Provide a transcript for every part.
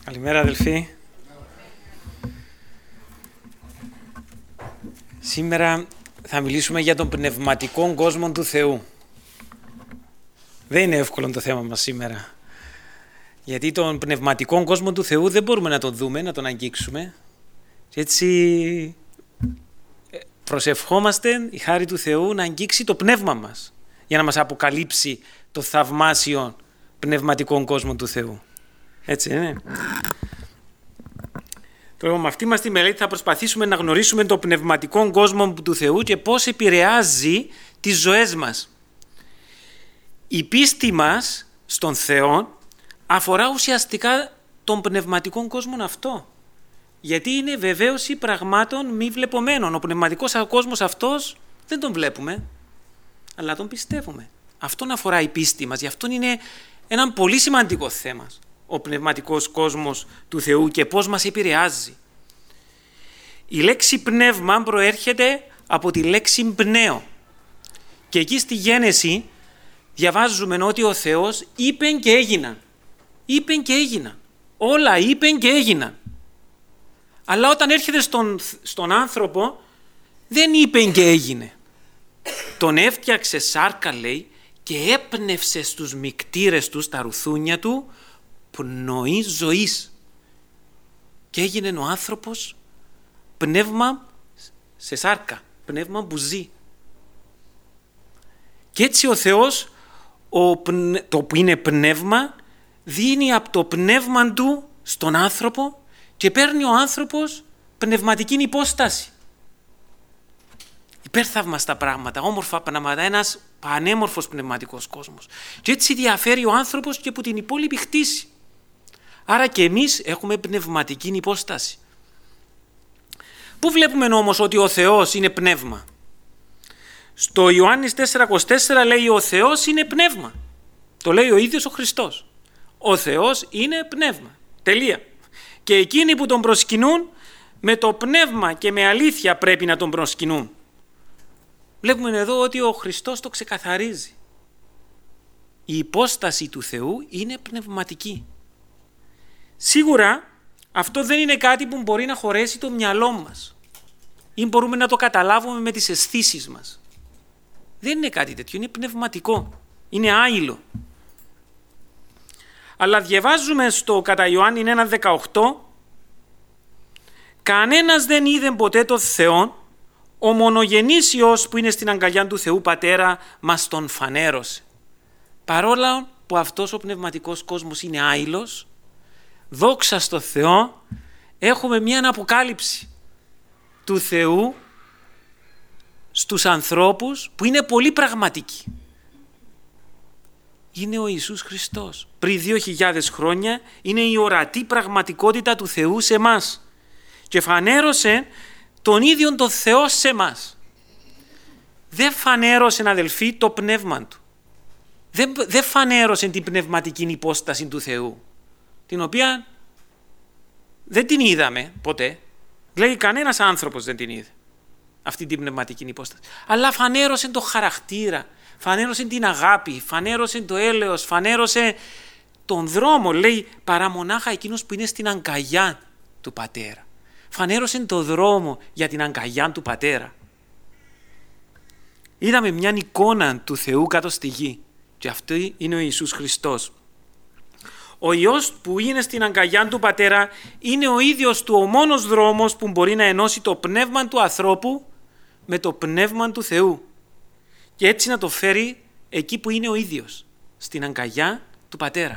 Καλημέρα αδελφοί. Σήμερα θα μιλήσουμε για τον πνευματικό κόσμο του Θεού. Δεν είναι εύκολο το θέμα μας σήμερα. Γιατί τον πνευματικό κόσμο του Θεού δεν μπορούμε να τον δούμε, να τον αγγίξουμε. Και έτσι προσευχόμαστε η χάρη του Θεού να αγγίξει το πνεύμα μας για να μας αποκαλύψει το θαυμάσιο πνευματικό κόσμο του Θεού. Έτσι είναι. Τώρα με αυτή μας τη μελέτη θα προσπαθήσουμε να γνωρίσουμε το πνευματικό κόσμο του Θεού και πώς επηρεάζει τις ζωές μας. Η πίστη μας στον Θεό αφορά ουσιαστικά τον πνευματικό κόσμο αυτό. Γιατί είναι βεβαίωση πραγμάτων μη βλεπομένων. Ο πνευματικός κόσμος αυτός δεν τον βλέπουμε, αλλά τον πιστεύουμε. Αυτόν αφορά η πίστη μας. Γι' αυτό είναι ένα πολύ σημαντικό θέμα. Ο πνευματικός κόσμος του Θεού και πώς μας επηρεάζει. Η λέξη πνεύμα προέρχεται από τη λέξη πνέο. Και εκεί στη Γένεση διαβάζουμε ότι ο Θεός είπεν και έγιναν. Είπεν και έγιναν. Όλα είπεν και έγιναν. Αλλά όταν έρχεται στον άνθρωπο δεν είπεν και έγινε. Τον έφτιαξε σάρκα, λέει, και έπνευσε στους μικτήρες του, στα ρουθούνια του, πνοή ζωής. Και έγινε ο άνθρωπος πνεύμα σε σάρκα, πνεύμα που ζει. Και έτσι ο Θεός, το που είναι πνεύμα, δίνει από το πνεύμα του στον άνθρωπο και παίρνει ο άνθρωπος πνευματική υπόσταση. Υπέρθαυμαστα πράγματα, όμορφα πράγματα, ένας πανέμορφος πνευματικός κόσμος. Και έτσι διαφέρει ο άνθρωπος και από την υπόλοιπη χτίση. Άρα και εμείς έχουμε πνευματική υπόσταση. Πού βλέπουμε όμως ότι ο Θεός είναι πνεύμα? Στο Ιωάννης 4,24 λέει ο Θεός είναι πνεύμα. Το λέει ο ίδιος ο Χριστός. Ο Θεός είναι πνεύμα. Τελεία. Και εκείνοι που τον προσκυνούν με το πνεύμα και με αλήθεια πρέπει να τον προσκυνούν. Βλέπουμε εδώ ότι ο Χριστός το ξεκαθαρίζει. Η υπόσταση του Θεού είναι πνευματική. Σίγουρα αυτό δεν είναι κάτι που μπορεί να χωρέσει το μυαλό μας ή μπορούμε να το καταλάβουμε με τις αισθήσεις μας. Δεν είναι κάτι τέτοιο, είναι πνευματικό, είναι άειλο. Αλλά διαβάζουμε στο κατά Ιωάννη 1,18 «Κανένας δεν είδε ποτέ τον Θεόν, ο μονογενής Υιός που είναι στην αγκαλιά του Θεού Πατέρα μας τον φανέρωσε». Παρόλα που αυτός ο πνευματικός κόσμος είναι άειλος, δόξα στο Θεό, έχουμε μια αποκάλυψη του Θεού στους ανθρώπους που είναι πολύ πραγματική. Είναι ο Ιησούς Χριστός. Πριν 2.000 χρόνια είναι η ορατή πραγματικότητα του Θεού σε εμάς και φανέρωσε τον ίδιο τον Θεό σε εμάς. Δεν φανέρωσε, αδελφοί, το πνεύμα του. Δεν φανέρωσε την πνευματική υπόσταση του Θεού, την οποία δεν την είδαμε ποτέ. Δηλαδή κανένας άνθρωπος δεν την είδε αυτή την πνευματική υπόσταση. Αλλά φανέρωσε το χαρακτήρα, φανέρωσε την αγάπη, φανέρωσε το έλεος, φανέρωσε τον δρόμο. Λέει παρά μονάχα εκείνος που είναι στην αγκαλιά του Πατέρα. Φανέρωσε το δρόμο για την αγκαλιά του Πατέρα. Είδαμε μια εικόνα του Θεού κάτω στη γη και αυτό είναι ο Ιησούς Χριστός. Ο Υιός που είναι στην αγκαλιά του Πατέρα είναι ο ίδιος του ο μόνος δρόμος που μπορεί να ενώσει το πνεύμα του ανθρώπου με το πνεύμα του Θεού και έτσι να το φέρει εκεί που είναι ο ίδιος, στην αγκαλιά του Πατέρα.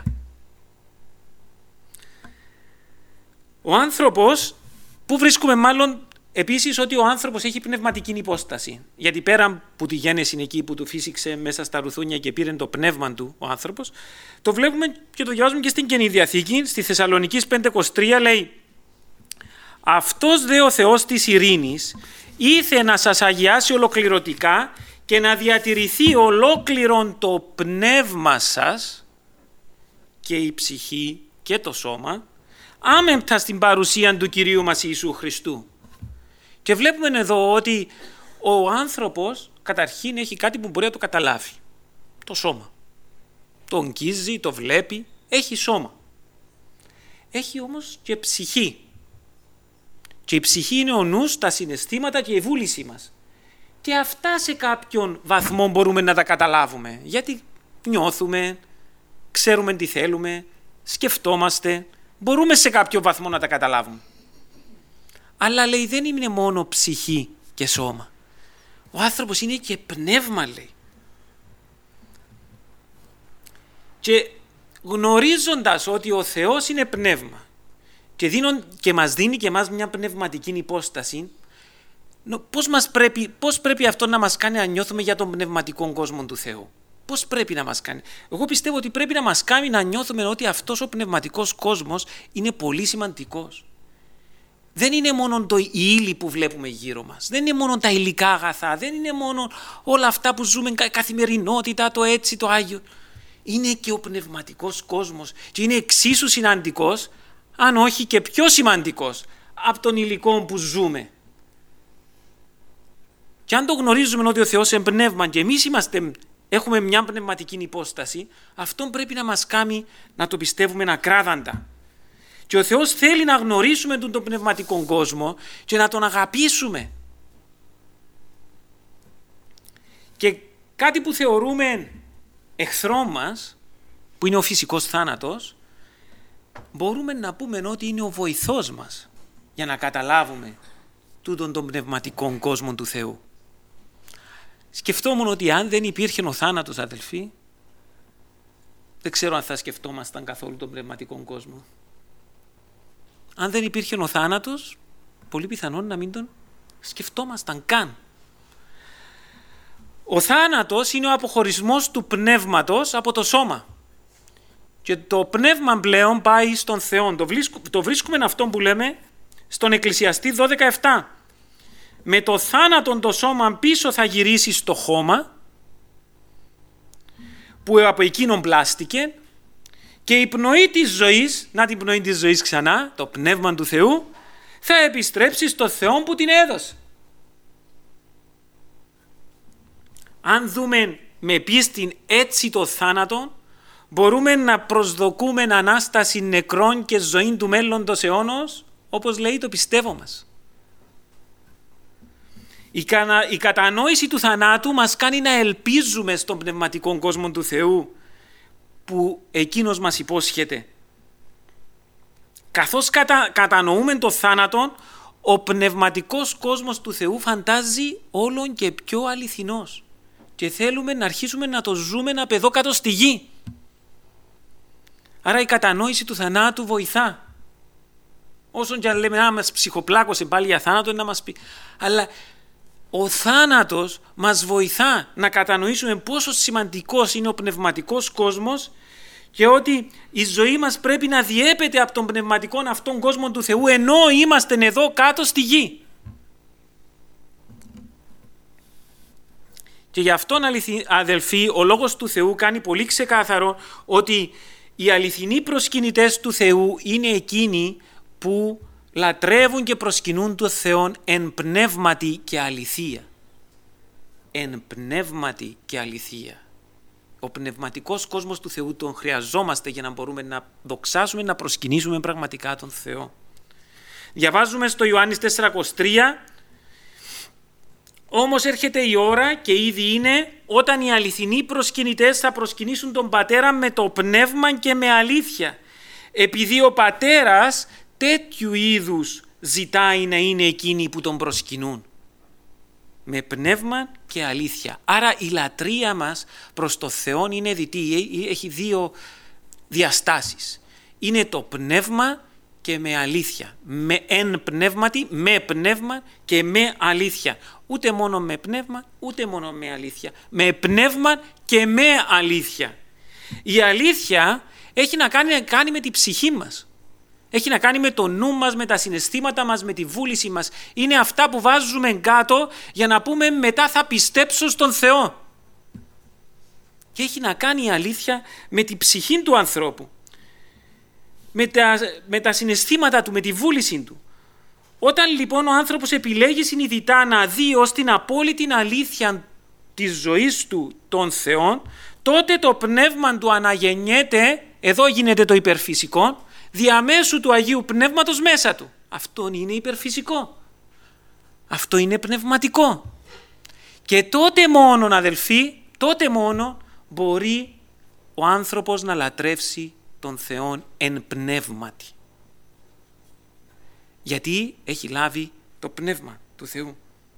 Ο άνθρωπος, που βρίσκουμε μάλλον επίσης ότι ο άνθρωπος έχει πνευματική υπόσταση, γιατί πέρα που τη γέννηση είναι εκεί που του φύσηξε μέσα στα ρουθούνια και πήρε το πνεύμα του ο άνθρωπος, το βλέπουμε και το διαβάζουμε και στην Καινή Διαθήκη, στη Θεσσαλονικής 5:23 λέει «Αυτός δε ο Θεός της ειρήνης ήθε να σας αγιάσει ολοκληρωτικά και να διατηρηθεί ολόκληρον το πνεύμα σας και η ψυχή και το σώμα άμεμπτα στην παρουσία του Κυρίου μας Ιησού Χριστού». Και βλέπουμε εδώ ότι ο άνθρωπος καταρχήν έχει κάτι που μπορεί να το καταλάβει. Το σώμα. Το αγγίζει, το βλέπει, έχει σώμα. έχει όμως και ψυχή. Και η ψυχή είναι ο νους, τα συναισθήματα και η βούλησή μας. Και αυτά σε κάποιον βαθμό μπορούμε να τα καταλάβουμε. Γιατί νιώθουμε, ξέρουμε τι θέλουμε, σκεφτόμαστε, μπορούμε σε κάποιο βαθμό να τα καταλάβουμε. Αλλά λέει δεν είναι μόνο ψυχή και σώμα. Ο άνθρωπος είναι και πνεύμα, λέει. Και γνωρίζοντας ότι ο Θεός είναι πνεύμα και μας δίνει και εμάς μια πνευματική υπόσταση, πώς πρέπει αυτό να μας κάνει να νιώθουμε για τον πνευματικό κόσμο του Θεού. Πώς πρέπει να μας κάνει. Εγώ πιστεύω ότι πρέπει να μας κάνει να νιώθουμε ότι αυτός ο πνευματικός κόσμος είναι πολύ σημαντικός. Δεν είναι μόνο η ύλη που βλέπουμε γύρω μας. Δεν είναι μόνο τα υλικά αγαθά. Δεν είναι μόνο όλα αυτά που ζούμε καθημερινότητα, το έτσι, το Άγιο. Είναι και ο πνευματικός κόσμος και είναι εξίσου σημαντικός, αν όχι και πιο σημαντικός από τον υλικό που ζούμε. Και αν το γνωρίζουμε ότι ο Θεός είναι πνεύμα και εμείς έχουμε μια πνευματική υπόσταση, αυτό πρέπει να μας κάνει να το πιστεύουμε ακράδαντα. Και ο Θεός θέλει να γνωρίσουμε τον πνευματικό κόσμο και να τον αγαπήσουμε. Και κάτι που θεωρούμε εχθρό μας, που είναι ο φυσικός θάνατος, μπορούμε να πούμε ότι είναι ο βοηθός μας για να καταλάβουμε τούτον τον πνευματικό κόσμο του Θεού. Σκεφτόμουν ότι αν δεν υπήρχε ο θάνατος, αδελφοί, δεν ξέρω αν θα σκεφτόμασταν καθόλου τον πνευματικό κόσμο. Αν δεν υπήρχε ο θάνατος, πολύ πιθανόν να μην τον σκεφτόμασταν καν. Ο θάνατος είναι ο αποχωρισμός του πνεύματος από το σώμα. Και το πνεύμα πλέον πάει στον Θεό. Το βρίσκουμε αυτό που λέμε στον Εκκλησιαστή 12:7. Με το θάνατον το σώμα πίσω θα γυρίσει στο χώμα που από εκείνον πλάστηκε και η πνοή της ζωής, να την πνοή της ζωής ξανά, το πνεύμα του Θεού, θα επιστρέψει στο Θεό που την έδωσε. Αν δούμε με πίστη έτσι το θάνατο, μπορούμε να προσδοκούμε Ανάσταση νεκρών και ζωή του μέλλοντος αιώνος, όπως λέει το πιστεύω μας. Η κατανόηση του θανάτου μας κάνει να ελπίζουμε στον πνευματικό κόσμο του Θεού που εκείνος μας υπόσχεται. Καθώς κατανοούμε το θάνατο, ο πνευματικός κόσμος του Θεού φαντάζει όλον και πιο αληθινός και θέλουμε να αρχίσουμε να το ζούμε να παιδώ κάτω στη γη. Άρα η κατανόηση του θανάτου βοηθά. Όσον και αν λέμε να μας ψυχοπλάκωσε πάλι για θάνατο, να μας πει. Αλλά ο θάνατος μας βοηθά να κατανοήσουμε πόσο σημαντικός είναι ο πνευματικός κόσμος και ότι η ζωή μας πρέπει να διέπεται από τον πνευματικό αυτόν κόσμο του Θεού ενώ είμαστε εδώ κάτω στη γη. Και γι' αυτόν, αδελφοί, ο Λόγος του Θεού κάνει πολύ ξεκάθαρο ότι οι αληθινοί προσκυνητές του Θεού είναι εκείνοι που λατρεύουν και προσκυνούν τον Θεό εν πνεύματι και αληθεία. Εν πνεύματι και αληθεία. Ο πνευματικός κόσμος του Θεού τον χρειαζόμαστε για να μπορούμε να δοξάσουμε, να προσκυνήσουμε πραγματικά τον Θεό. Διαβάζουμε στο Ιωάννης 4:23, όμως έρχεται η ώρα και ήδη είναι όταν οι αληθινοί προσκυνητές θα προσκυνήσουν τον Πατέρα με το πνεύμα και με αλήθεια. Επειδή ο Πατέρας τέτοιου είδους ζητάει να είναι εκείνοι που τον προσκυνούν. Με πνεύμα και αλήθεια. Άρα η λατρεία μας προς το Θεό είναι δυτή. Έχει δύο διαστάσεις. Είναι το πνεύμα και με αλήθεια. Με εν πνεύματι, με πνεύμα και με αλήθεια. Ούτε μόνο με πνεύμα, ούτε μόνο με αλήθεια. Με πνεύμα και με αλήθεια. Η αλήθεια έχει να κάνει με τη ψυχή μας. Έχει να κάνει με το νου μας, με τα συναισθήματα μας, με τη βούληση μας. Είναι αυτά που βάζουμε κάτω για να πούμε μετά θα πιστέψω στον Θεό. Και έχει να κάνει η αλήθεια με τη ψυχή του ανθρώπου. Με τα συναισθήματα του, με τη βούληση του. Όταν λοιπόν ο άνθρωπος επιλέγει συνειδητά να δει ως την απόλυτη αλήθεια της ζωής του τον Θεό, τότε το πνεύμα του αναγεννιέται, εδώ γίνεται το υπερφυσικό, διαμέσου του Αγίου Πνεύματος μέσα του. Αυτό είναι υπερφυσικό. Αυτό είναι πνευματικό. Και τότε μόνο, αδελφοί, τότε μόνο μπορεί ο άνθρωπος να λατρεύσει τον Θεόν εν πνεύματι. Γιατί έχει λάβει το πνεύμα του Θεού.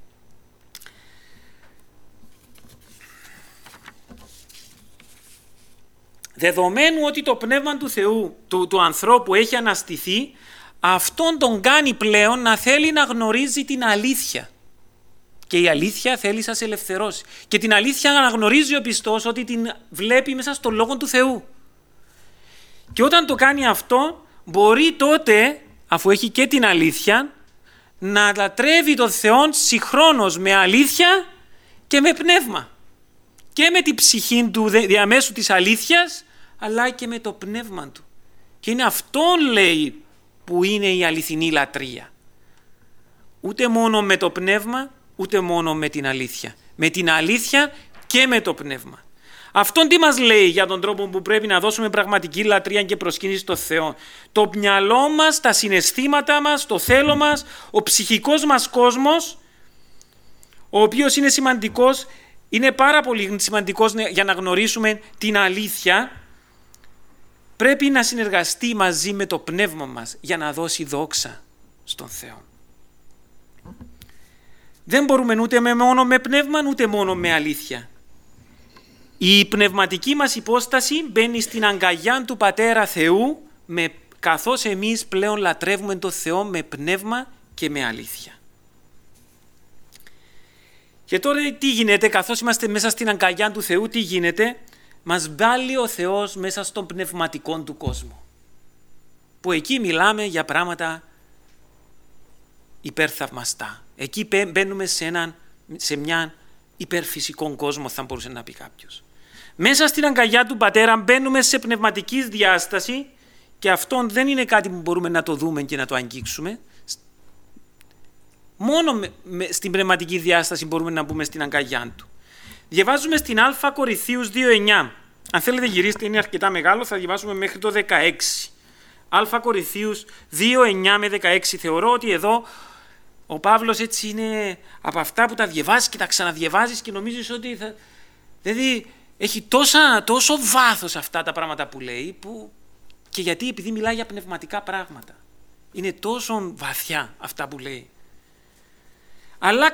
Δεδομένου ότι το πνεύμα του Θεού, του ανθρώπου έχει αναστηθεί, αυτόν τον κάνει πλέον να θέλει να γνωρίζει την αλήθεια. Και η αλήθεια θέλει σας ελευθερώσει. Και την αλήθεια αναγνωρίζει ο πιστός ότι την βλέπει μέσα στο Λόγο του Θεού. Και όταν το κάνει αυτό, μπορεί τότε, αφού έχει και την αλήθεια, να λατρεύει τον Θεό συγχρόνως με αλήθεια και με πνεύμα. Και με την ψυχή του διαμέσου της αλήθειας, αλλά και με το πνεύμα του. Και είναι αυτόν, λέει, που είναι η αληθινή λατρεία. Ούτε μόνο με το πνεύμα, ούτε μόνο με την αλήθεια. Με την αλήθεια και με το πνεύμα. Αυτόν τι μας λέει για τον τρόπο που πρέπει να δώσουμε πραγματική λατρεία και προσκύνηση στο Θεό? Το μυαλό μας, τα συναισθήματα μας, το θέλω μας, ο ψυχικός μας κόσμος, ο οποίος είναι σημαντικός, είναι πάρα πολύ σημαντικός για να γνωρίσουμε την αλήθεια, πρέπει να συνεργαστεί μαζί με το πνεύμα μας για να δώσει δόξα στον Θεό. Δεν μπορούμε ούτε μόνο με πνεύμα, ούτε μόνο με αλήθεια. Η πνευματική μας υπόσταση μπαίνει στην αγκαλιά του Πατέρα Θεού, καθώς εμείς πλέον λατρεύουμε τον Θεό με πνεύμα και με αλήθεια. Και τώρα τι γίνεται, καθώς είμαστε μέσα στην αγκαλιά του Θεού, τι γίνεται? Μας βάλει ο Θεός μέσα στον πνευματικό του κόσμο. Που εκεί μιλάμε για πράγματα υπερθαυμαστά. Εκεί μπαίνουμε σε μια υπερφυσικό κόσμο, θα μπορούσε να πει κάποιος. Μέσα στην αγκαλιά του Πατέρα μπαίνουμε σε πνευματική διάσταση και αυτό δεν είναι κάτι που μπορούμε να το δούμε και να το αγγίξουμε. Μόνο στην πνευματική διάσταση μπορούμε να μπούμε στην αγκαλιά του. Διαβάζουμε στην Α Κορινθίους 2.9. Αν θέλετε γυρίστε, είναι αρκετά μεγάλο, θα διαβάσουμε μέχρι το 16. Α Κορινθίους 2.9 με 16. Θεωρώ ότι εδώ ο Παύλος έτσι είναι από αυτά που τα διαβάζεις και τα ξαναδιαβάζεις και νομίζεις ότι δηλαδή έχει τόσο βάθος αυτά τα πράγματα που λέει, και γιατί? Επειδή μιλάει για πνευματικά πράγματα. Είναι τόσο βαθιά αυτά που λέει. Αλλά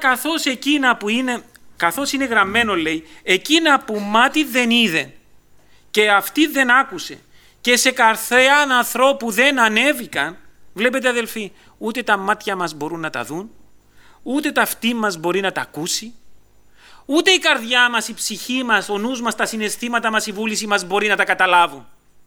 καθώς είναι γραμμένο, λέει, εκείνα που μάτι δεν είδε και αυτή δεν άκουσε και σε καρδιά ανθρώπου δεν ανέβηκαν, βλέπετε αδελφοί, ούτε τα μάτια μας μπορούν να τα δουν, ούτε τα αυτί μας μπορεί να τα ακούσει, ούτε η καρδιά μας, η ψυχή μας, ο νους μας, τα συναισθήματα μας, η βούληση μας μπορεί να τα καταλάβουν.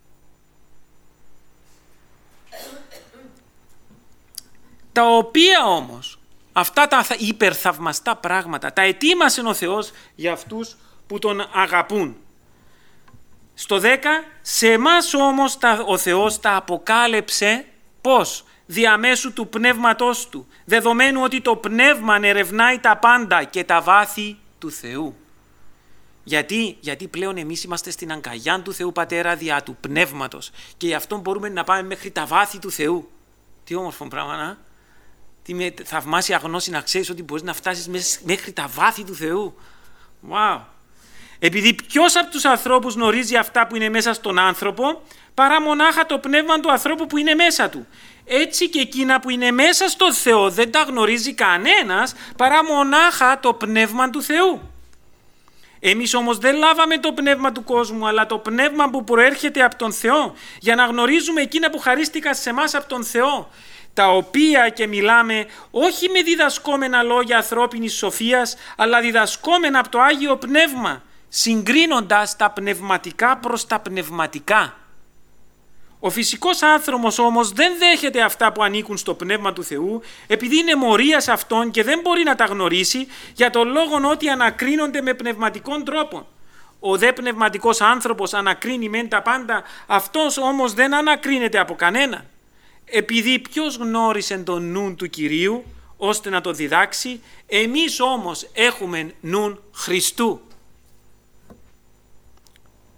Τα οποία όμως, αυτά τα υπερθαυμαστά πράγματα, τα ετοίμασε ο Θεός για αυτούς που τον αγαπούν. Στο 10, σε εμάς όμως ο Θεός τα αποκάλεψε πώς? Διαμέσου του πνεύματός του, δεδομένου ότι το πνεύμα ερευνάει τα πάντα και τα βάθη του Θεού. Γιατί πλέον εμείς είμαστε στην αγκαλιά του Θεού Πατέρα δια του πνεύματος και γι' αυτό μπορούμε να πάμε μέχρι τα βάθη του Θεού. Τι όμορφο πράγμα, να! Τι με θαυμάσια γνώση να ξέρεις ότι μπορείς να φτάσεις μέχρι τα βάθη του Θεού. Wow. Επειδή ποιος από τους ανθρώπους γνωρίζει αυτά που είναι μέσα στον άνθρωπο παρά μονάχα το πνεύμα του ανθρώπου που είναι μέσα του. Έτσι και εκείνα που είναι μέσα στο Θεό δεν τα γνωρίζει κανένας παρά μονάχα το πνεύμα του Θεού. Εμείς όμως δεν λάβαμε το πνεύμα του κόσμου, αλλά το πνεύμα που προέρχεται από τον Θεό, για να γνωρίζουμε εκείνα που χαρίστηκαν σε εμάς από τον Θεό, τα οποία και μιλάμε όχι με διδασκόμενα λόγια ανθρώπινης σοφίας, αλλά διδασκόμενα από το Άγιο Πνεύμα, συγκρίνοντας τα πνευματικά προς τα πνευματικά. Ο φυσικός άνθρωπος όμως δεν δέχεται αυτά που ανήκουν στο Πνεύμα του Θεού, επειδή είναι μορίας αυτών και δεν μπορεί να τα γνωρίσει, για τον λόγο ότι ανακρίνονται με πνευματικών τρόπο. Ο δε πνευματικός άνθρωπος ανακρίνει μεν τα πάντα, αυτός όμως δεν ανακρίνεται από κανένα. Επειδή ποιος γνώρισε τον νου του Κυρίου, ώστε να το διδάξει, εμείς όμως έχουμε νουν Χριστού.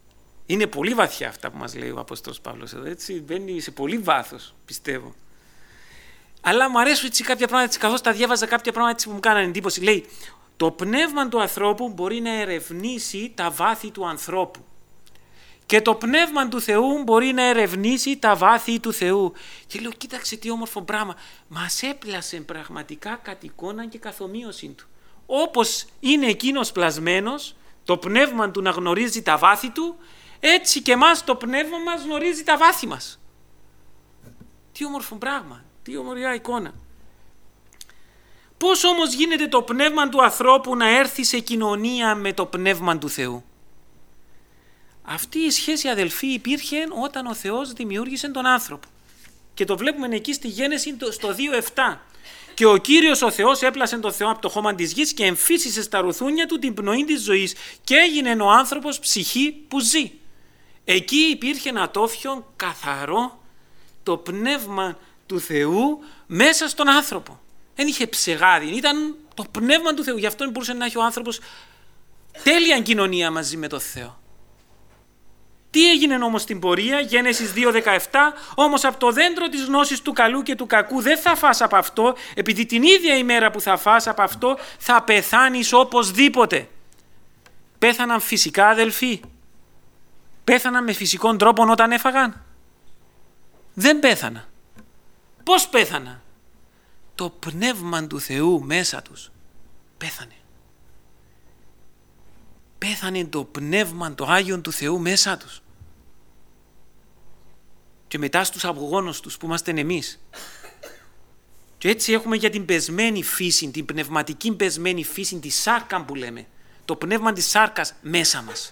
Είναι πολύ βαθιά αυτά που μας λέει ο Απόστολος Παύλος εδώ, έτσι, μπαίνει σε πολύ βάθος, πιστεύω. Αλλά μου αρέσουν έτσι κάποια πράγματα, καθώς τα διάβαζα, κάποια πράγματα έτσι που μου κάνανε εντύπωση. Λέει, το πνεύμα του ανθρώπου μπορεί να ερευνήσει τα βάθη του ανθρώπου. Και το πνεύμα του Θεού μπορεί να ερευνήσει τα βάθη του Θεού. Και λέω, κοίταξε τι όμορφο πράγμα. Μας έπλασε πραγματικά κατ' εικόνα και καθομοίωση του. Όπως είναι εκείνος πλασμένος, το πνεύμα του να γνωρίζει τα βάθη του, έτσι και εμάς το πνεύμα μας γνωρίζει τα βάθη μας. Τι όμορφο πράγμα, τι ομορφιά εικόνα. Πώς όμως γίνεται το πνεύμα του ανθρώπου να έρθει σε κοινωνία με το πνεύμα του Θεού? Αυτή η σχέση, αδελφοί, υπήρχε όταν ο Θεός δημιούργησε τον άνθρωπο. Και το βλέπουμε εκεί στη Γένεση στο 2:7. Και ο Κύριος ο Θεός έπλασε τον Θεό από το χώμα της γης και εμφύσισε στα ρουθούνια του την πνοή της ζωής και έγινε ο άνθρωπος ψυχή που ζει. Εκεί υπήρχε ένα τόφιο καθαρό, το πνεύμα του Θεού μέσα στον άνθρωπο. Δεν είχε ψεγάδι, ήταν το πνεύμα του Θεού. Γι' αυτό μπορούσε να έχει ο άνθρωπος τέλεια κοινωνία μαζί με τον Θεό. Τι έγινε όμως στην πορεία? Γένεσης 2:17, όμως από το δέντρο της γνώσης του καλού και του κακού δεν θα φας από αυτό, επειδή την ίδια ημέρα που θα φας από αυτό θα πεθάνεις οπωσδήποτε. Πέθαναν φυσικά, αδελφοί? Πέθαναν με φυσικών τρόπον όταν έφαγαν? Δεν πέθανα. Πώς πέθανα? Το πνεύμα του Θεού μέσα τους πέθανε. Πέθανε το πνεύμα, το Άγιον του Θεού μέσα τους. Και μετά στους απογόνους τους που είμαστε εμείς. Και έτσι έχουμε για την πεσμένη φύση, την πνευματική πεσμένη φύση, τη σάρκα που λέμε. Το πνεύμα της σάρκας μέσα μας.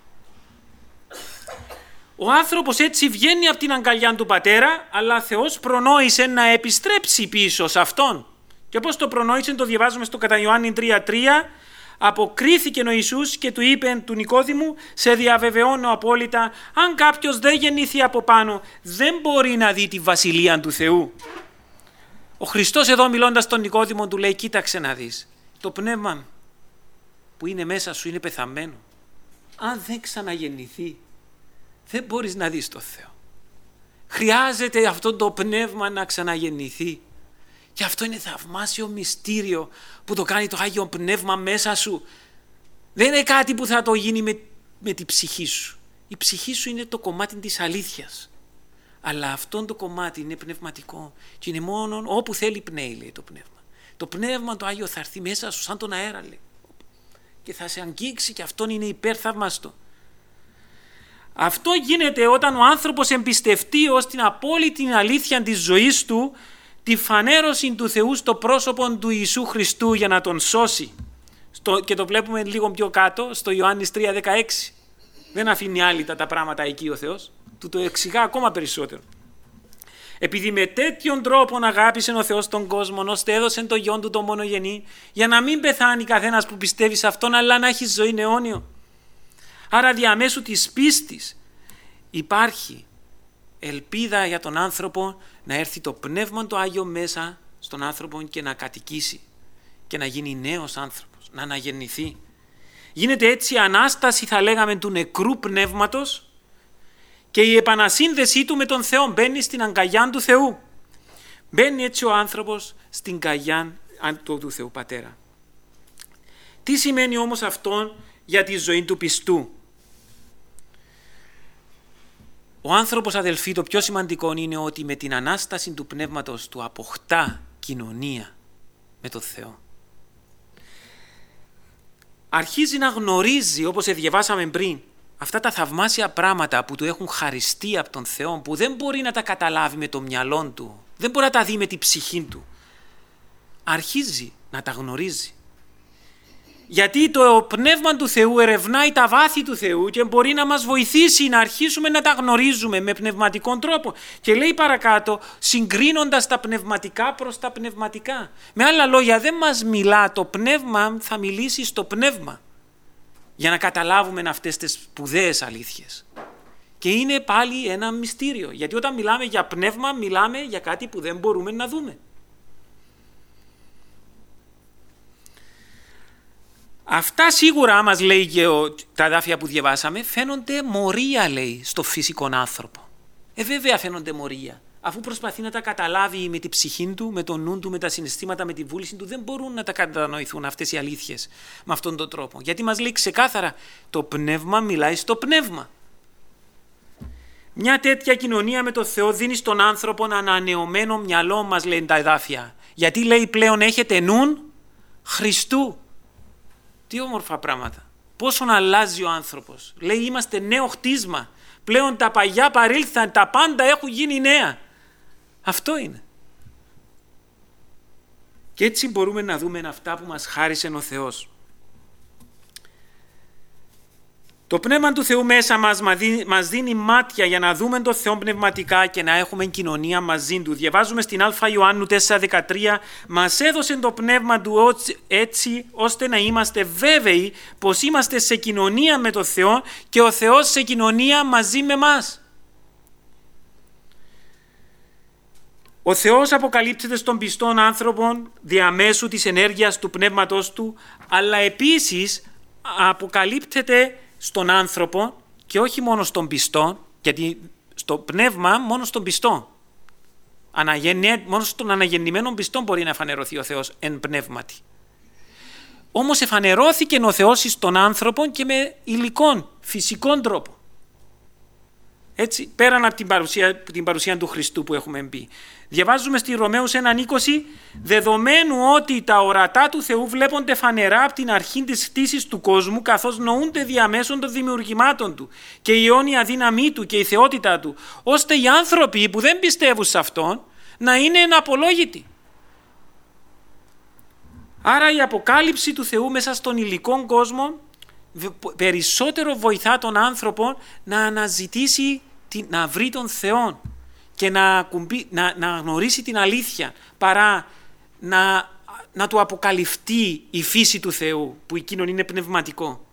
Ο άνθρωπος έτσι βγαίνει από την αγκαλιά του πατέρα, αλλά Θεός προνόησε να επιστρέψει πίσω σε αυτόν. Και πώς το προνόησε, το διαβάζουμε στο κατά Ιωάννη 3:3. Αποκρίθηκε ο Ιησούς και του είπε του Νικόδημου, σε διαβεβαιώνω απόλυτα, αν κάποιος δεν γεννήθη από πάνω, δεν μπορεί να δει τη βασιλεία του Θεού. Ο Χριστός εδώ μιλώντας στον Νικόδημο του λέει, κοίταξε να δεις, το πνεύμα που είναι μέσα σου είναι πεθαμένο. Αν δεν ξαναγεννηθεί, δεν μπορείς να δεις το Θεό. Χρειάζεται αυτό το πνεύμα να ξαναγεννηθεί. Και αυτό είναι θαυμάσιο μυστήριο που το κάνει το Άγιο Πνεύμα μέσα σου. Δεν είναι κάτι που θα το γίνει με την ψυχή σου. Η ψυχή σου είναι το κομμάτι της αλήθειας. Αλλά αυτό το κομμάτι είναι πνευματικό και είναι μόνο όπου θέλει πνέει, λέει το πνεύμα. Το πνεύμα το Άγιο θα έρθει μέσα σου σαν τον αέρα, λέει. Και θα σε αγγίξει και αυτό είναι υπερθαυμαστό. Αυτό γίνεται όταν ο άνθρωπος εμπιστευτεί ως την απόλυτη αλήθεια της ζωής του τη φανέρωση του Θεού στο πρόσωπο του Ιησού Χριστού για να τον σώσει. Και το βλέπουμε λίγο πιο κάτω στο Ιωάννης 3:16. Δεν αφήνει άλυτα τα πράγματα εκεί ο Θεός. Του το εξηγά ακόμα περισσότερο. Επειδή με τέτοιον τρόπο αγάπησε ο Θεός τον κόσμο, ώστε έδωσε το Υιόν του το μονογενή, για να μην πεθάνει καθένας που πιστεύει σε αυτόν, αλλά να έχει ζωή αιώνιο. Άρα διαμέσου της πίστης υπάρχει ελπίδα για τον άνθρωπο να έρθει το πνεύμα το Άγιο μέσα στον άνθρωπο και να κατοικήσει και να γίνει νέος άνθρωπος, να αναγεννηθεί. Γίνεται έτσι η Ανάσταση, θα λέγαμε, του νεκρού πνεύματος και η επανασύνδεσή του με τον Θεό. Μπαίνει στην αγκαλιά του Θεού. Μπαίνει έτσι ο άνθρωπος στην αγκαλιά του Θεού Πατέρα. Τι σημαίνει όμως αυτό για τη ζωή του πιστού? Ο άνθρωπος, αδελφοί, το πιο σημαντικό είναι ότι με την Ανάσταση του πνεύματος του αποκτά κοινωνία με τον Θεό. Αρχίζει να γνωρίζει, όπως διαβάσαμε πριν, αυτά τα θαυμάσια πράγματα που του έχουν χαριστεί από τον Θεό, που δεν μπορεί να τα καταλάβει με το μυαλό του, δεν μπορεί να τα δει με την ψυχή του. Αρχίζει να τα γνωρίζει. Γιατί το πνεύμα του Θεού ερευνάει τα βάθη του Θεού και μπορεί να μας βοηθήσει να αρχίσουμε να τα γνωρίζουμε με πνευματικό τρόπο. Και λέει παρακάτω, συγκρίνοντας τα πνευματικά προς τα πνευματικά. Με άλλα λόγια, δεν μας μιλά το πνεύμα, θα μιλήσει στο πνεύμα. Για να καταλάβουμε αυτές τις σπουδαίες αλήθειες. Και είναι πάλι ένα μυστήριο. Γιατί όταν μιλάμε για πνεύμα, μιλάμε για κάτι που δεν μπορούμε να δούμε. Αυτά σίγουρα, μας λέει και τα εδάφια που διαβάσαμε, φαίνονται μορία, λέει, στο φυσικό άνθρωπο. Βέβαια φαίνονται μορία. Αφού προσπαθεί να τα καταλάβει με την ψυχή του, με τον νου του, με τα συναισθήματα, με τη βούληση του, δεν μπορούν να τα κατανοηθούν αυτές οι αλήθειες με αυτόν τον τρόπο. Γιατί μας λέει ξεκάθαρα, το πνεύμα μιλάει στο πνεύμα. Μια τέτοια κοινωνία με το Θεό δίνει στον άνθρωπο ένα ανανεωμένο μυαλό, μας λένε τα εδάφια. Γιατί λέει πλέον έχετε νουν Χριστού. Τι όμορφα πράγματα. Πόσον αλλάζει ο άνθρωπος. Λέει είμαστε νέο χτίσμα. Πλέον τα παλιά παρήλθαν, τα πάντα έχουν γίνει νέα. Αυτό είναι. Και έτσι μπορούμε να δούμε αυτά που μας χάρισε ο Θεός. Το Πνεύμα του Θεού μέσα μας δίνει μάτια για να δούμε τον Θεό πνευματικά και να έχουμε κοινωνία μαζί Του. Διαβάζουμε στην Α Ιωάννου 4,13 μας έδωσε το Πνεύμα Του έτσι ώστε να είμαστε βέβαιοι πως είμαστε σε κοινωνία με τον Θεό και ο Θεός σε κοινωνία μαζί με μας. Ο Θεός αποκαλύπτεται στον πιστόν άνθρωπον διαμέσου της ενέργειας του Πνεύματος Του, αλλά επίσης αποκαλύπτεται στον άνθρωπο και όχι μόνο στον πιστό, γιατί στο πνεύμα μόνο στον πιστό. Μόνο στον αναγεννημένο πιστό μπορεί να εφανερωθεί ο Θεός εν πνεύματι. Όμως εφανερώθηκε ο Θεός στον άνθρωπο και με υλικών, φυσικών τρόπο. Έτσι, πέραν από την παρουσία του Χριστού που έχουμε πει. Διαβάζουμε στη Ρωμαίους 1:20, δεδομένου ότι τα ορατά του Θεού βλέπονται φανερά από την αρχή της χτίσης του κόσμου, καθώς νοούνται διαμέσων των δημιουργημάτων του και η αιώνια δύναμή του και η θεότητά του, ώστε οι άνθρωποι που δεν πιστεύουν σε αυτόν να είναι εναπολόγητοι. Άρα η αποκάλυψη του Θεού μέσα στον υλικό κόσμο περισσότερο βοηθά τον άνθρωπο να αναζητήσει, να βρει τον Θεό και να γνωρίσει την αλήθεια παρά να του αποκαλυφθεί η φύση του Θεού που εκείνον είναι πνευματικό.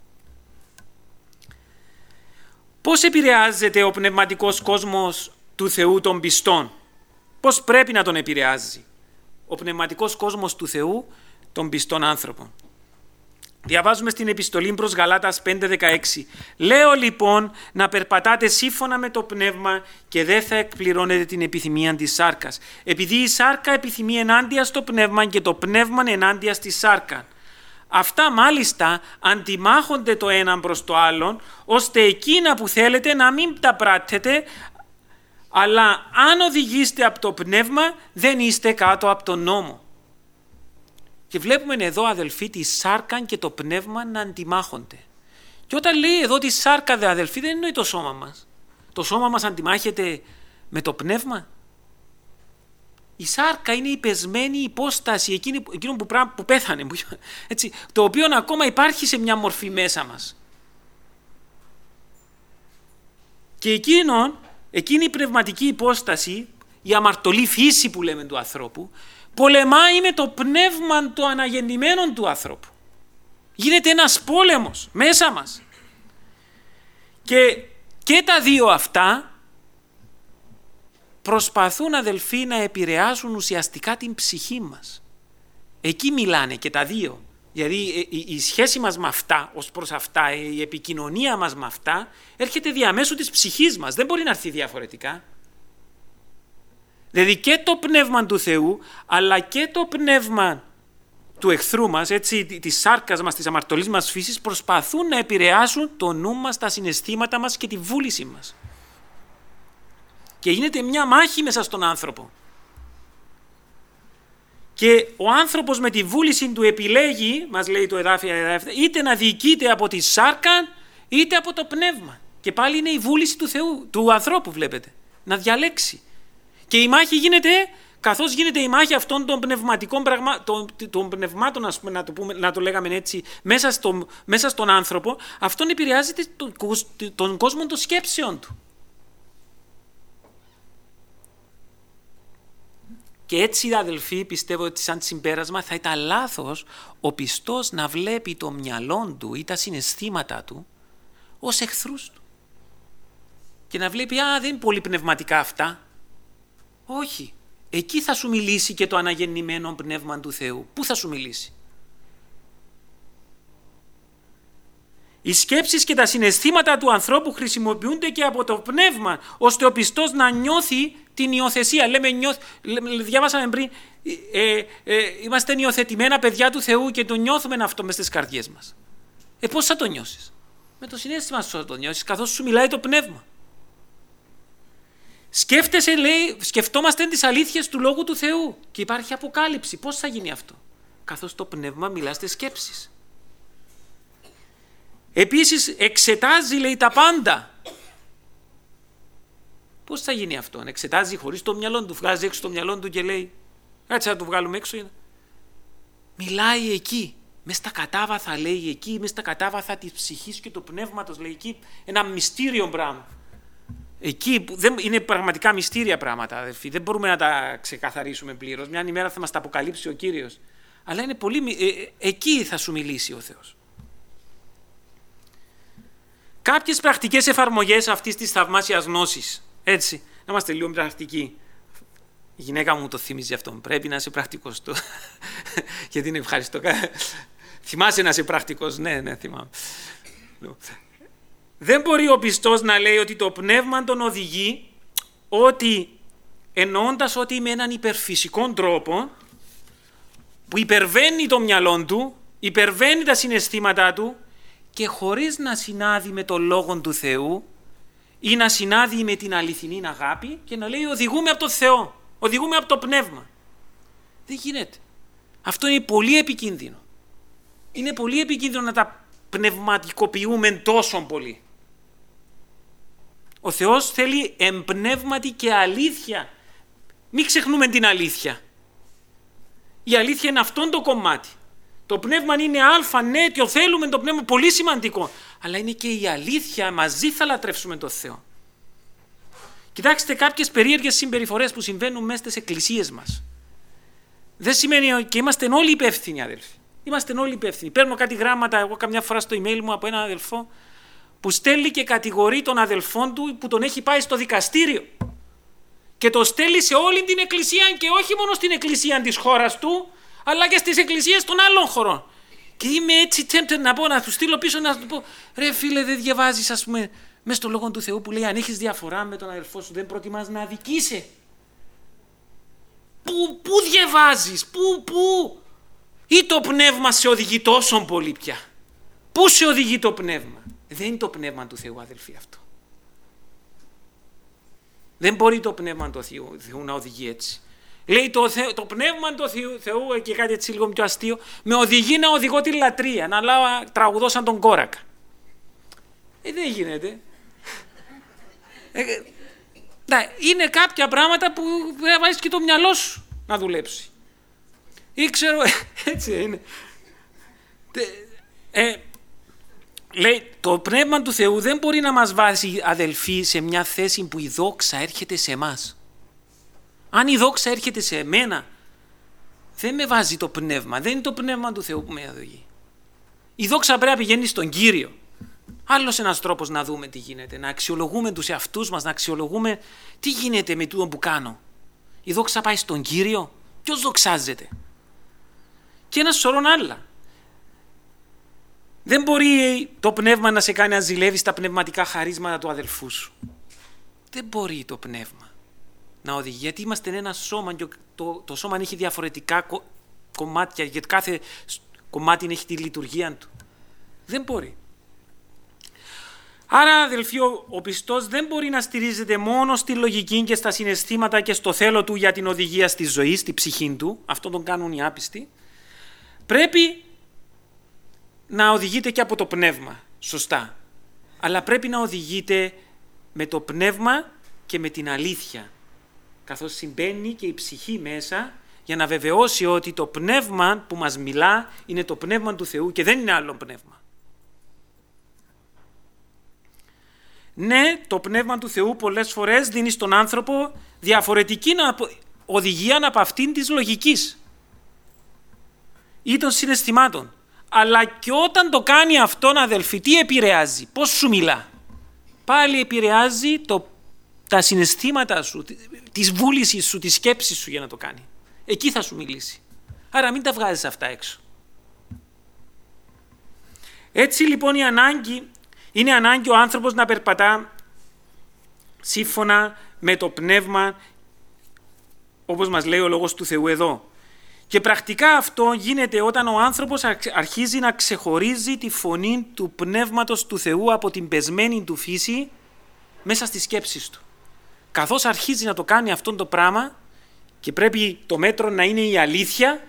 Πώς επηρεάζεται ο πνευματικός κόσμος του Θεού των πιστών? Πώς πρέπει να τον επηρεάζει ο πνευματικός κόσμος του Θεού των πιστών άνθρωπων? Διαβάζουμε στην επιστολή προς Γαλάτας 5:16. Λέω λοιπόν να περπατάτε σύμφωνα με το πνεύμα και δεν θα εκπληρώνετε την επιθυμία της σάρκας. Επειδή η σάρκα επιθυμεί ενάντια στο πνεύμα και το πνεύμα ενάντια στη σάρκα. Αυτά μάλιστα αντιμάχονται το έναν προς το άλλον, ώστε εκείνα που θέλετε να μην τα πράττετε, αλλά αν οδηγείστε από το πνεύμα δεν είστε κάτω από τον νόμο. Και βλέπουμε εδώ, αδελφοί, τη σάρκα και το πνεύμα να αντιμάχονται. Και όταν λέει εδώ τη σάρκα, αδελφοί, δεν εννοεί το σώμα μας. Το σώμα μας αντιμάχεται με το πνεύμα. Η σάρκα είναι η πεσμένη υπόσταση εκείνο που πέθανε, έτσι, το οποίο ακόμα υπάρχει σε μια μορφή μέσα μας. Και εκείνη η πνευματική υπόσταση, η αμαρτωλή φύση που λέμε του ανθρώπου, πολεμάει με το πνεύμα το αναγεννημένο του ανθρώπου. Γίνεται ένας πόλεμος μέσα μας. Και τα δύο αυτά προσπαθούν, αδελφοί, να επηρεάσουν ουσιαστικά την ψυχή μας. Εκεί μιλάνε και τα δύο. Δηλαδή η σχέση μας με αυτά, ως προς αυτά, η επικοινωνία μας με αυτά, έρχεται διαμέσου της ψυχής μας. Δεν μπορεί να έρθει διαφορετικά. Δηλαδή και το πνεύμα του Θεού, αλλά και το πνεύμα του εχθρού μας, έτσι, της σάρκας μας, της αμαρτωλής μας φύσης, προσπαθούν να επηρεάσουν το νου μας, τα συναισθήματα μας και τη βούληση μας. Και γίνεται μια μάχη μέσα στον άνθρωπο. Και ο άνθρωπος με τη βούληση του επιλέγει, μας λέει το εδάφιο, είτε να διοικείται από τη σάρκα, είτε από το πνεύμα. Και πάλι είναι η βούληση του Θεού, του ανθρώπου, βλέπετε, να διαλέξει. Και η μάχη γίνεται, καθώς γίνεται η μάχη αυτών των πνευματικών των πνευμάτων, ας πούμε, να το λέγαμε έτσι, μέσα στον άνθρωπο, αυτόν επηρεάζεται τον κόσμο των σκέψεων του. Και έτσι, αδελφοί, πιστεύω ότι σαν συμπέρασμα θα ήταν λάθος ο πιστός να βλέπει το μυαλό του ή τα συναισθήματα του ως εχθρούς του. Και να βλέπει, δεν είναι πολύ πνευματικά αυτά. Όχι. Εκεί θα σου μιλήσει και το αναγεννημένο πνεύμα του Θεού. Πού θα σου μιλήσει? Οι σκέψεις και τα συναισθήματα του ανθρώπου χρησιμοποιούνται και από το πνεύμα, ώστε ο πιστός να νιώθει την υιοθεσία. Διάβασαμε πριν, είμαστε υιοθετημένα παιδιά του Θεού και το νιώθουμε αυτό μες στις καρδιές μας. Πώς θα το νιώσεις? Με το συναίσθημα σου θα το νιώσεις, καθώς σου μιλάει το πνεύμα. Σκέφτεσαι, λέει, σκεφτόμαστε τις αλήθειες του Λόγου του Θεού και υπάρχει αποκάλυψη. Πώς θα γίνει αυτό? Καθώς το πνεύμα μιλά στις σκέψεις. Επίσης εξετάζει, λέει, τα πάντα. Πώς θα γίνει αυτό? Εξετάζει χωρίς το μυαλό του, βγάζει έξω το μυαλό του και λέει έτσι θα το βγάλουμε έξω. Μιλάει εκεί, μες στα κατάβαθα, λέει, εκεί, μες στα κατάβαθα της ψυχής και του πνεύματος, λέει, εκεί ένα μυστήριο πράγμα. Εκεί που είναι πραγματικά μυστήρια πράγματα, αδελφοί, δεν μπορούμε να τα ξεκαθαρίσουμε πλήρως. Μια ημέρα θα μας τα αποκαλύψει ο Κύριος. Αλλά είναι πολύ, εκεί θα σου μιλήσει ο Θεός. Κάποιες πρακτικές εφαρμογές αυτής της θαυμάσιας γνώσης. Έτσι, να είμαστε λίγο πρακτικοί. Η γυναίκα μου το θυμίζει αυτό. Πρέπει να είσαι πρακτικός. Γιατί είναι ευχαριστώ. Θυμάσαι να είσαι πρακτικός? Ναι, θυμάμαι. Δεν μπορεί ο πιστός να λέει ότι το πνεύμα τον οδηγεί, ότι εννοώντας ότι με έναν υπερφυσικό τρόπο που υπερβαίνει το μυαλό του, υπερβαίνει τα συναισθήματά του και χωρίς να συνάδει με το Λόγο του Θεού ή να συνάδει με την αληθινή αγάπη και να λέει οδηγούμε από το Θεό, οδηγούμε από το πνεύμα. Δεν γίνεται. Αυτό είναι πολύ επικίνδυνο. Είναι πολύ επικίνδυνο να τα πνευματικοποιούμε τόσο πολύ. Ο Θεός θέλει εμπνεύματι και αλήθεια. Μην ξεχνούμε την αλήθεια. Η αλήθεια είναι αυτόν το κομμάτι. Το πνεύμα είναι αλφα, ναι, και θέλουμε το πνεύμα, πολύ σημαντικό. Αλλά είναι και η αλήθεια, μαζί θα λατρεύσουμε τον Θεό. Κοιτάξτε κάποιες περίεργες συμπεριφορές που συμβαίνουν μέσα στις εκκλησίες μας. Δεν σημαίνει και είμαστε όλοι υπεύθυνοι, αδελφοί. Είμαστε όλοι υπεύθυνοι. Παίρνω κάτι γράμματα, εγώ καμιά φορά στο email μου από έναν αδελφό που στέλνει και κατηγορεί τον αδελφόν του που τον έχει πάει στο δικαστήριο. Και το στέλνει σε όλη την εκκλησία και όχι μόνο στην εκκλησία της χώρας του, αλλά και στις εκκλησίες των άλλων χωρών. Και είμαι έτσι tempted να πω, να του στείλω πίσω, να του πω, ρε φίλε, δεν διαβάζεις, ας πούμε, μέσα στο Λόγο του Θεού που λέει αν έχεις διαφορά με τον αδελφό σου δεν προτιμάς να αδικείσαι? Πού διαβάζεις, πού? Ή το πνεύμα σε οδηγεί τόσο πολύ πια? Πού σε οδηγεί το πνεύμα? Δεν είναι το πνεύμα του Θεού, αδελφοί, αυτό. Δεν μπορεί το πνεύμα του Θεού να οδηγεί έτσι. Λέει το πνεύμα του Θεού, και κάτι έτσι λίγο πιο αστείο, με οδηγεί να οδηγώ τη λατρεία, να τραγουδώ σαν τον Κόρακα. Δεν γίνεται. Είναι κάποια πράγματα που πρέπει να βάζεις και το μυαλό σου να δουλέψει. Ή ξέρω, έτσι είναι. Λέει, το πνεύμα του Θεού δεν μπορεί να μας βάζει, αδελφοί, σε μια θέση που η δόξα έρχεται σε εμάς. Αν η δόξα έρχεται σε εμένα, δεν με βάζει το πνεύμα, δεν είναι το πνεύμα του Θεού που με οδηγεί. Η δόξα πρέπει να πηγαίνει στον Κύριο. Άλλος ένας τρόπος να δούμε τι γίνεται, να αξιολογούμε τους εαυτούς μας, να αξιολογούμε τι γίνεται με τούτο που κάνω. Η δόξα πάει στον Κύριο, ποιος δοξάζεται? Και ένα σωρό άλλα. Δεν μπορεί το πνεύμα να σε κάνει να ζηλεύεις τα πνευματικά χαρίσματα του αδελφού σου. Δεν μπορεί το πνεύμα να οδηγεί, γιατί είμαστε ένα σώμα και το σώμα έχει διαφορετικά κομμάτια, γιατί κάθε κομμάτι έχει τη λειτουργία του. Δεν μπορεί. Άρα, αδελφοί, ο πιστός δεν μπορεί να στηρίζεται μόνο στη λογική και στα συναισθήματα και στο θέλω του για την οδηγία στη ζωή, στη ψυχή του. Αυτό τον κάνουν οι άπιστοι. Πρέπει να οδηγείται και από το πνεύμα, σωστά. Αλλά πρέπει να οδηγείται με το πνεύμα και με την αλήθεια. Καθώς συμπαίνει και η ψυχή μέσα για να βεβαιώσει ότι το πνεύμα που μας μιλά είναι το πνεύμα του Θεού και δεν είναι άλλο πνεύμα. Ναι, το πνεύμα του Θεού πολλές φορές δίνει στον άνθρωπο διαφορετική οδηγία από αυτήν της λογικής ή των συναισθημάτων. Αλλά και όταν το κάνει αυτόν, αδελφοί, τι επηρεάζει, πώς σου μιλά? Πάλι επηρεάζει τα συναισθήματα σου, της βούλησης σου, της σκέψης σου για να το κάνει. Εκεί θα σου μιλήσει. Άρα μην τα βγάζεις αυτά έξω. Έτσι λοιπόν είναι ανάγκη ο άνθρωπος να περπατά σύμφωνα με το πνεύμα, όπως μας λέει ο Λόγος του Θεού εδώ. Και πρακτικά αυτό γίνεται όταν ο άνθρωπος αρχίζει να ξεχωρίζει τη φωνή του Πνεύματος του Θεού από την πεσμένη του φύση μέσα στις σκέψεις του. Καθώς αρχίζει να το κάνει αυτό το πράγμα και πρέπει το μέτρο να είναι η αλήθεια,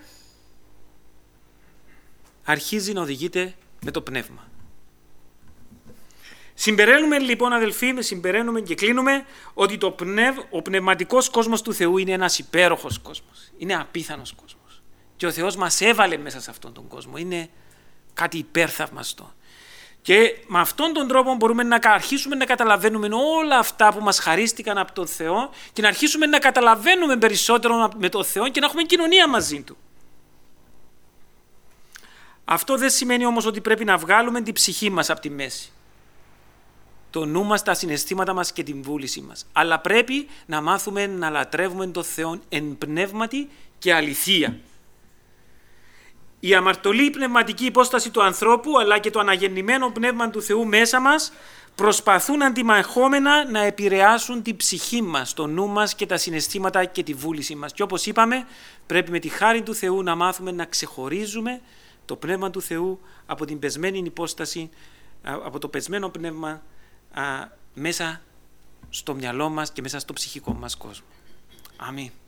αρχίζει να οδηγείται με το πνεύμα. Συμπεραίνουμε λοιπόν, αδελφοί, συμπεραίνουμε και κλείνουμε ότι ο πνευματικός κόσμος του Θεού είναι ένας υπέροχος κόσμος. Είναι απίθανος κόσμος. Και ο Θεός μας έβαλε μέσα σε αυτόν τον κόσμο. Είναι κάτι υπέρθαυμαστο. Και με αυτόν τον τρόπο μπορούμε να αρχίσουμε να καταλαβαίνουμε όλα αυτά που μας χαρίστηκαν από τον Θεό και να αρχίσουμε να καταλαβαίνουμε περισσότερο με τον Θεό και να έχουμε κοινωνία μαζί Του. Αυτό δεν σημαίνει όμως ότι πρέπει να βγάλουμε την ψυχή μας από τη μέση. Το νου μας, τα συναισθήματα μας και την βούληση μας. Αλλά πρέπει να μάθουμε να λατρεύουμε τον Θεό εν πνεύματι και αληθεία. Η αμαρτωλή πνευματική υπόσταση του ανθρώπου αλλά και το αναγεννημένο πνεύμα του Θεού μέσα μας προσπαθούν αντιμαχόμενα να επηρεάσουν την ψυχή μας, το νου μας και τα συναισθήματα και τη βούληση μας. Και όπως είπαμε, πρέπει με τη χάρη του Θεού να μάθουμε να ξεχωρίζουμε το πνεύμα του Θεού από την πεσμένη υπόσταση, από το πεσμένο πνεύμα μέσα στο μυαλό μας και μέσα στο ψυχικό μας κόσμο. Αμήν.